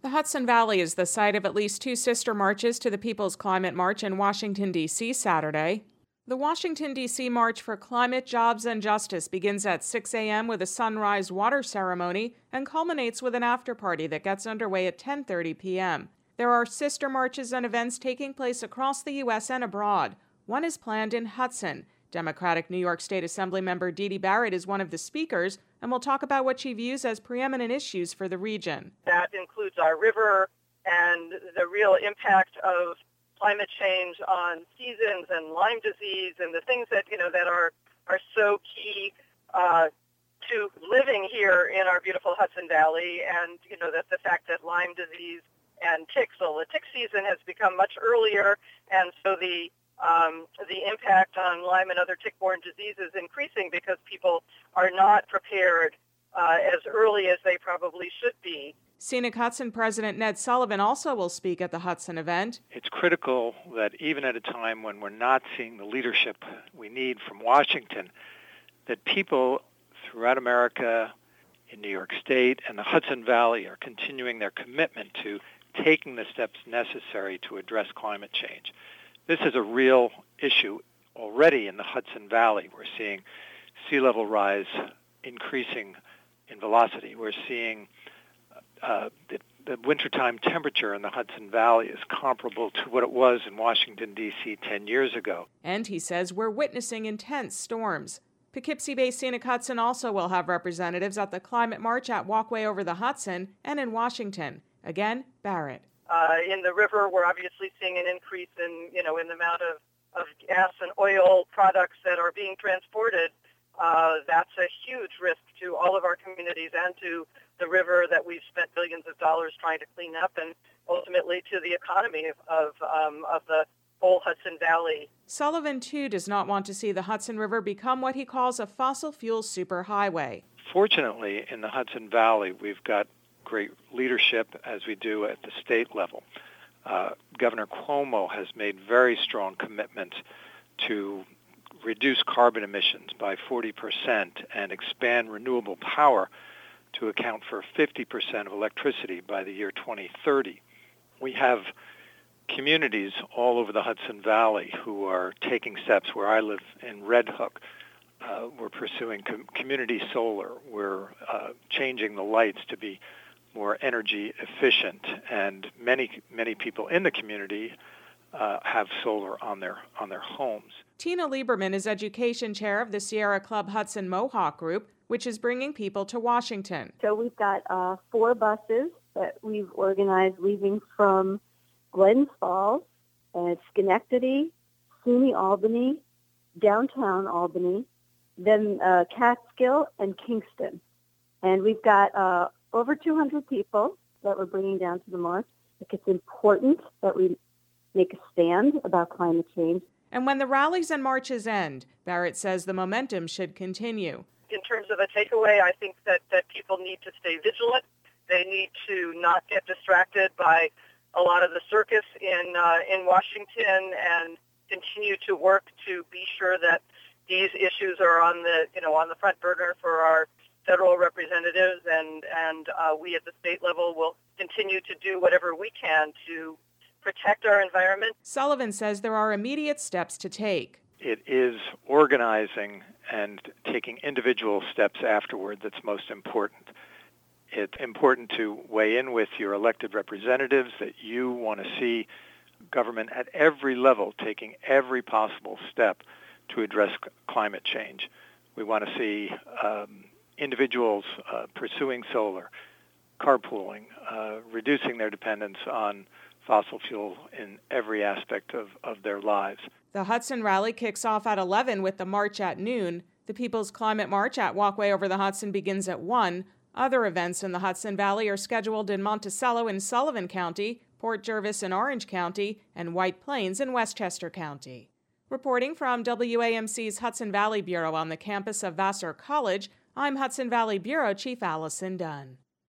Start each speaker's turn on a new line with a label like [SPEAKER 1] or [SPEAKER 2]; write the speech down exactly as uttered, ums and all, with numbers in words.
[SPEAKER 1] The Hudson Valley is the site of at least two sister marches to the People's Climate March in Washington, D C Saturday. The Washington, D C March for Climate, Jobs, and Justice begins at six a.m. with a sunrise water ceremony and culminates with an after-party that gets underway at ten thirty p.m. There are sister marches and events taking place across the U S and abroad. One is planned in Hudson. Democratic New York State Assembly member Dee Dee Barrett is one of the speakers and will talk about what she views as preeminent issues for the region.
[SPEAKER 2] That includes our river and the real impact of climate change on seasons and Lyme disease and the things that, you know, that are, are so key uh, to living here in our beautiful Hudson Valley. And, you know, that the fact that Lyme disease and ticks, so the tick season has become much earlier, and so the Um, the impact on Lyme and other tick-borne diseases is increasing because people are not prepared uh, as early as they probably should be.
[SPEAKER 1] Scenic Hudson President Ned Sullivan also will speak at the Hudson event.
[SPEAKER 3] It's critical that even at a time when we're not seeing the leadership we need from Washington, that people throughout America, in New York State and the Hudson Valley are continuing their commitment to taking the steps necessary to address climate change. This is a real issue already in the Hudson Valley. We're seeing sea level rise increasing in velocity. We're seeing uh, the, the wintertime temperature in the Hudson Valley is comparable to what it was in Washington, D C ten years ago.
[SPEAKER 1] And he says we're witnessing intense storms. Poughkeepsie-based Scenic Hudson also will have representatives at the Climate March at Walkway Over the Hudson and in Washington. Again, Barrett.
[SPEAKER 2] Uh, in the river, we're obviously seeing an increase in, you know, in the amount of, of gas and oil products that are being transported. Uh, that's a huge risk to all of our communities and to the river that we've spent billions of dollars trying to clean up, and ultimately to the economy of, of, um, of the whole Hudson Valley.
[SPEAKER 1] Sullivan, too, does not want to see the Hudson River become what he calls a fossil fuel superhighway.
[SPEAKER 3] Fortunately, in the Hudson Valley, we've got great leadership, as we do at the state level. Uh, Governor Cuomo has made very strong commitments to reduce carbon emissions by forty percent and expand renewable power to account for fifty percent of electricity by the year twenty thirty. We have communities all over the Hudson Valley who are taking steps. Where I live in Red Hook, uh, we're pursuing com- community solar. We're uh, changing the lights to be more energy efficient, and many many people in the community uh, have solar on their on their homes.
[SPEAKER 1] Tina Lieberman is education chair of the Sierra Club Hudson Mohawk Group, which is bringing people to Washington.
[SPEAKER 4] So we've got uh, four buses that we've organized leaving from Glens Falls, uh, Schenectady, SUNY Albany, downtown Albany, then uh, Catskill, and Kingston. And we've got uh, over two hundred people that we're bringing down to the march. I think it's important that we make a stand about climate change.
[SPEAKER 1] And when the rallies and marches end, Barrett says the momentum should continue.
[SPEAKER 2] In terms of a takeaway, I think that, that people need to stay vigilant. They need to not get distracted by a lot of the circus in uh, in Washington, and continue to work to be sure that these issues are on the you know on the front burner for our federal representatives, and and uh, we at the state level will continue to do whatever we can to protect our environment.
[SPEAKER 1] Sullivan says there are immediate steps to take.
[SPEAKER 3] It is organizing and taking individual steps afterward that's most important. It's important to weigh in with your elected representatives that you want to see government at every level taking every possible step to address c- climate change. We want to see um, individuals uh, pursuing solar, carpooling, uh, reducing their dependence on fossil fuel in every aspect of, of their lives.
[SPEAKER 1] The Hudson Rally kicks off at eleven with the march at noon. The People's Climate March at Walkway Over the Hudson begins at one. Other events in the Hudson Valley are scheduled in Monticello in Sullivan County, Port Jervis in Orange County, and White Plains in Westchester County. Reporting from W A M C's Hudson Valley Bureau on the campus of Vassar College, I'm Hudson Valley Bureau Chief Allison Dunn.